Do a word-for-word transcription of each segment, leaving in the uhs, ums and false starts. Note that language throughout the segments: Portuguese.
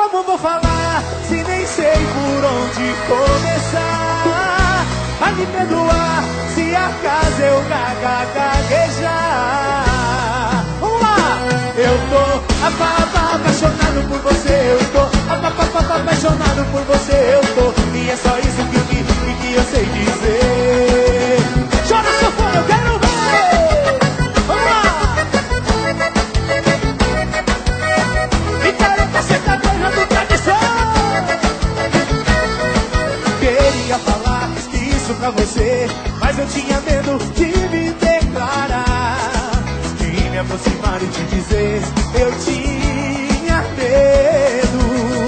Como vou falar se nem sei por onde começar? Vai me perdoar se acaso eu gaga gaguejar. Vamos lá! Eu tô apaixonado por você, eu tô apaixonado por você, eu tô. E é só isso que, que, que eu sei dizer. Chora seu fone, eu quero ver! Vamos lá! E careta, cê tá beijando tradição. Queria falar isso pra você, mas eu tinha medo de me declarar, de me aproximar e te dizer. Eu tinha medo.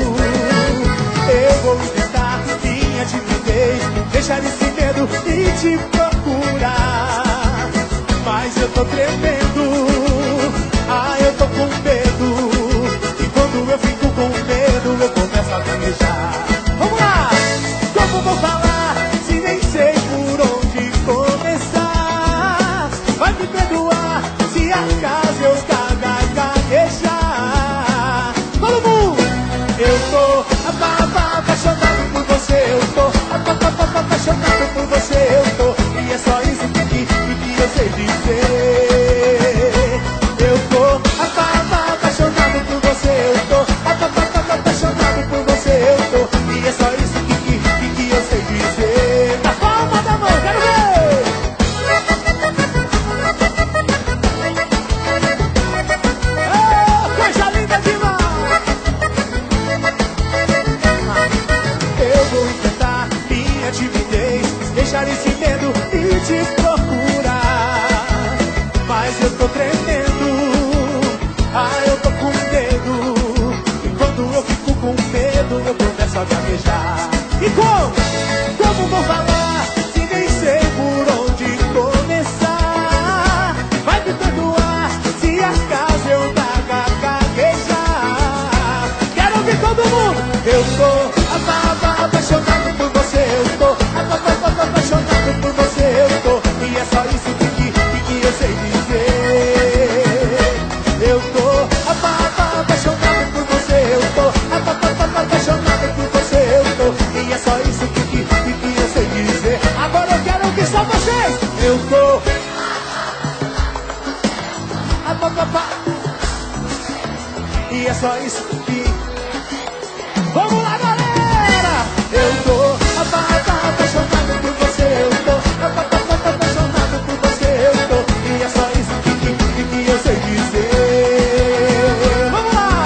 Eu vou tentar minha timidez, deixar esse medo e te procurar, mas eu tô tremendo. Ah, eu tô com medo. E quando eu fico com medo, eu começo a gaguejar. Vamos lá! Como vou falar se nem sei por onde começar? Vai me perdoar se acaso eu gaga gaguejar. Todo mundo! Eu tô apaixonado por você, eu tô apaixonado por você, eu tô. E é só isso que, que, que eu sei dizer. Eu tô apaixonado por você, eu tô apaixonado por você, eu tô. E é só isso que, que, que eu sei dizer. Na palma da mão, quero ver! Oh, coisa linda demais! Eu vou enfrentar minha timidez, deixar esse medo e te procurar, mas eu tô tremendo. Ah, eu tô com medo. E quando eu fico com medo, eu começo a gaguejar. E como? Como vou falar se nem sei por onde começar? Vai me perdoar se acaso eu gaga gaguejar. Quero ouvir todo mundo. Eu tô apaixonado por você, eu tô apaixonado por você, eu tô. E é só isso que, que, que eu sei dizer. Eu tô apaixonado por você, eu tô apaixonado por você, eu tô. E é só isso que, que, que eu sei dizer. Agora eu quero ouvir só vocês. Eu tô e é só isso que... Vamos lá, galera! Eu tô apaixonado por você, eu tô apaixonado por você, eu tô. E é só isso que, que, que eu sei dizer. Vamos lá!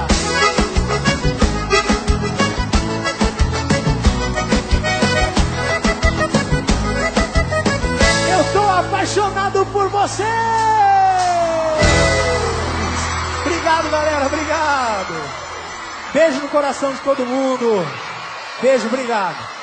Eu tô apaixonado por você! Obrigado, galera, obrigado! Beijo no coração de todo mundo. Beijo, obrigado.